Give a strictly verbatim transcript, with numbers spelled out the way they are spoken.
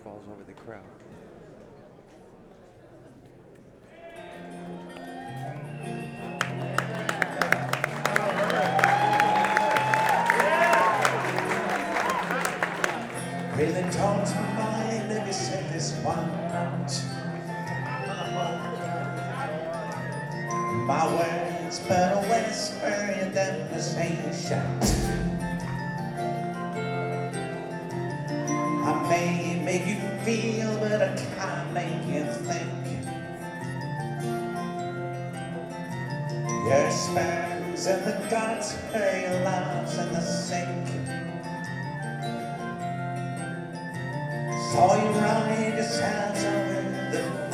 falls over the crowd. Really don't mind if you say this one out. My words better whisper you than to say a shout. I may make you feel, but I can't make you think. Your sperm's in the gutter, your love's in the sink. So you ride yourselves over the